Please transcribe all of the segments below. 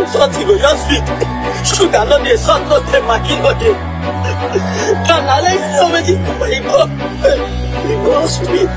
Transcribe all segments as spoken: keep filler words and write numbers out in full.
something go just fit. Sugar no dey, salt no dey, maggi no dey. Can I like so many people? It go sweet.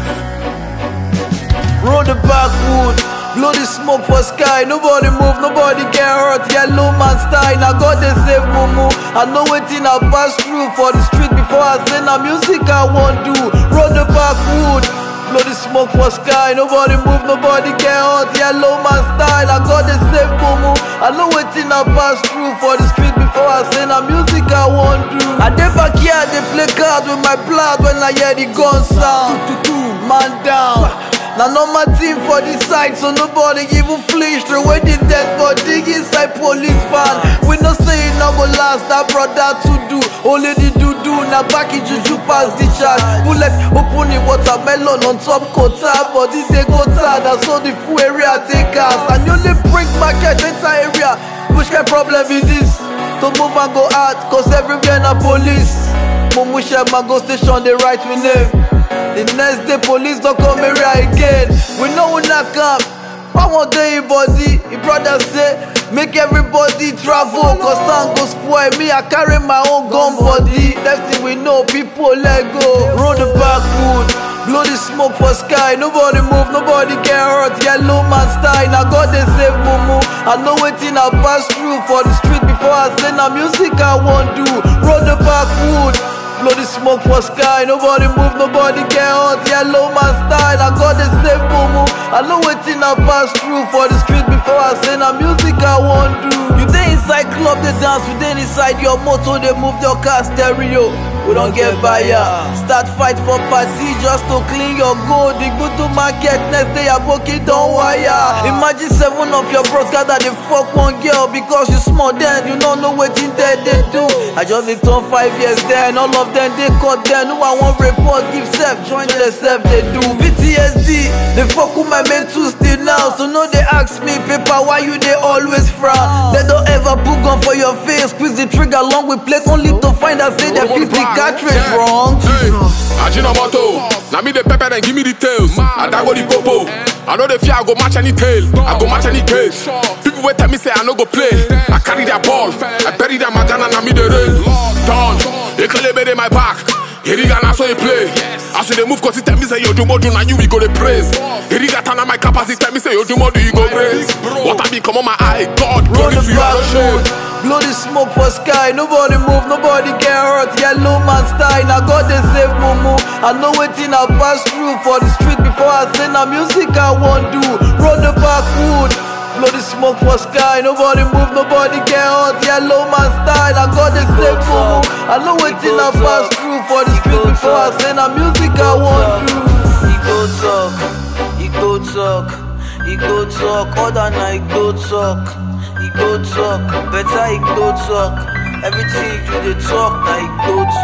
Roll the backwood, blow the smoke for sky. Nobody move, nobody get hurt. Yellow man style, now God they save Mumu. I know wetin I pass through for the street before I say na music I want do. Roll the backwood, blow the smoke for sky. Nobody move, nobody get hurt. Yellow man style, now God they save Mumu. I know wetin I pass through for the street before I say na music I want do. I dey back here, they play cards with my blood when I hear the gun sound. Man down. Now no my team for the side, so nobody even flinch. Throw away the dead body inside police van. We no say it no go last, that brother to do. Only the do do, now back it juju pass the charge. Bullet open the watermelon on top quota, but this they go tired. That's all the full area take us. And you only bring market enter area. Which kind problem is this? To move and go out, cause everywhere na police. Mumu Shema go station, they write we name. The next day police don't come area again. We know we not come. I want day body. Your brother say make everybody travel, cause time go spoil me. I carry my own gun body. That's thing we know, people let go. Roll the backwood, blow the smoke for sky. Nobody move, nobody get hurt. Yellow man style, now God they save Mumu. I know wetin I pass through for the street before I say na music I want do. Roll the backwood, blow the smoke for sky. Nobody move, nobody get hurt. Yellow man style, I got the save Mumu. I know wetin I pass through for the street before I say na music I want do. You dey inside club, they dance. You dey inside your motor, they move your car stereo. We don't get buyer. Start fight for party just to clean your gold. The good to market next day, your pocket don't wire. Imagine seven of your bros gather they fuck one girl because you small then you don't know what in there they do. I just been turn five years there and all of them they caught them. Who I want report give self, join themselves they do. P T S D, they fuck with my mental still now. So no they ask me paper why you they always frown. They don't ever put gun for your face, squeeze the trigger long with plate only to find out say they fifty cartridge wrong. Hey, Ajinomoto, now me the pepper and give me the tails. I go the popo. I know the fear I go match any tail. I go match any case. People wait tell me say I no go play. I carry their ball. I bury their magana and me the rain. Done. They call in my back. Hiriga na so you play. As they move cause it tell me say you do more do na you we go the praise. Hiriga tana my capacity tell me say you do more do you go grace. What I be come on my eye, God, Roll glory the to your shade. blow the smoke for sky. Nobody move, nobody get hurt. Yellow man style, now God they save Mumu. I know wetin I pass through for the street before I say na music I want do. Roll the backwood, blow the smoke for sky. Nobody move, nobody get hurt. Yellow man style, now God they save Mumu. I know wetin I pass through for the street before I say na music I want do. He go talk, he go talk, he go talk. Other night go talk, he go talk. Better he go talk. Everything you dey talk, now he go talk.